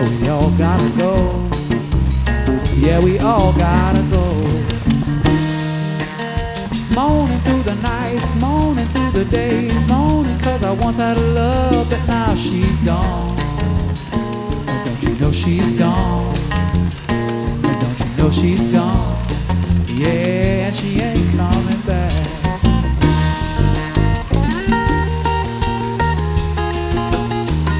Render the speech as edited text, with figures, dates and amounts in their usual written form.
Yeah, we all gotta go. Yeah, we all gotta go. Moaning through the nights, moaning through the days, moaning 'cause I once had a love, but now she's gone. Oh, don't you know she's gone? Oh, don't you know she's gone? Yeah.